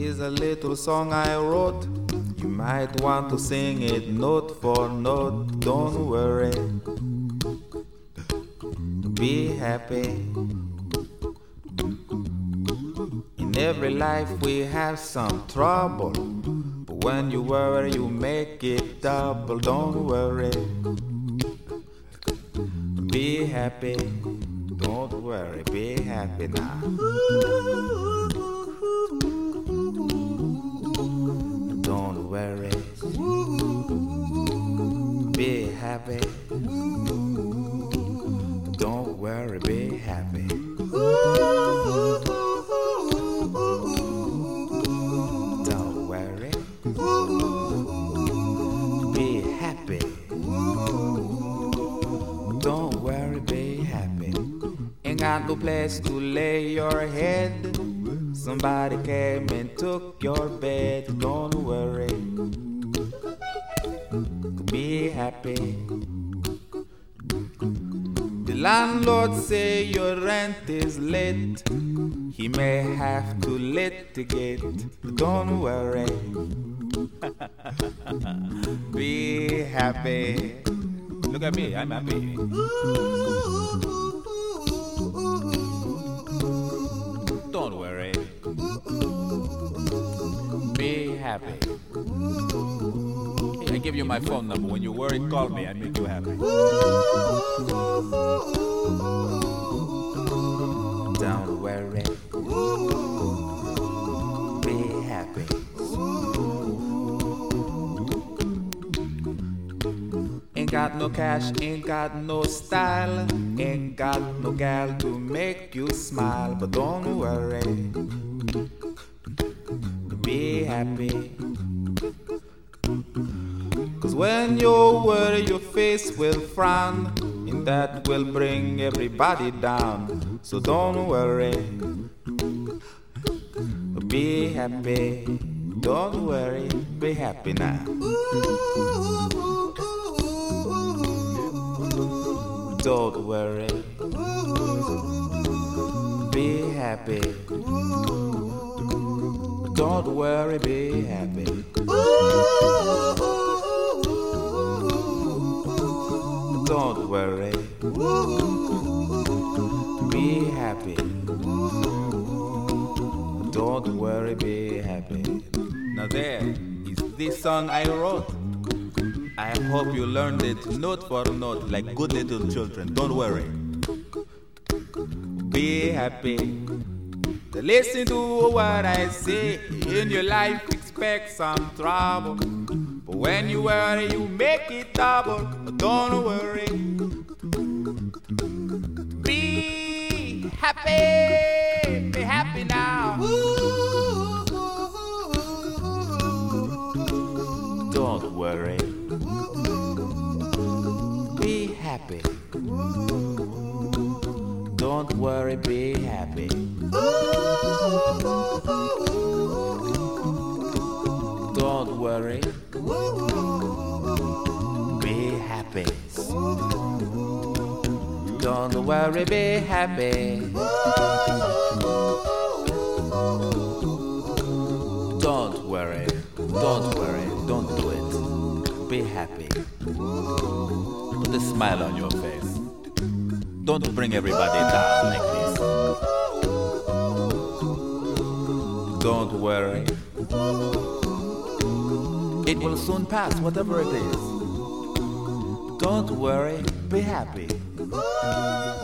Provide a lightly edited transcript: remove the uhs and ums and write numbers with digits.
is a little song I wrote. You might want to sing it note for note. Don't worry, be happy. In every life we have some trouble, but when you worry you make it double. Don't worry, be happy. Don't worry, be happy now. Don't worry, be happy. Don't worry, be happy. Don't worry, be happy. Don't worry, be happy. Ain't got no place to lay your head. Somebody came and took your bed. Don't worry, be happy. The landlord say your rent is late. He may have to litigate. Don't worry, be happy. Look at me, I'm happy. Don't worry, be happy. Hey, I give you my phone number. When you worry, call me. I make you happy. Don't worry, be happy. Ain't got no cash, ain't got no style, ain't got no gal to make you smile. But don't worry, be happy. Cause when you worry your face will frown, and that will bring everybody down. So don't worry, be happy. Don't worry, be happy now. Don't worry, be happy. Don't worry, be happy. Don't worry, be happy. Don't worry, be happy. Now there is this song I wrote. I hope you learned it note for note like good little children. Don't worry, be happy. Listen to what I say. In your life expect some trouble, but when you worry you make it double. Don't worry, be happy now. Don't worry, be happy. Don't worry, be happy. Don't worry, be happy. Don't worry, be happy. Don't worry, don't do it. Be happy. Put a smile on your face. Don't bring everybody down like this. Don't worry, it will soon pass, whatever it is. Don't worry, be happy.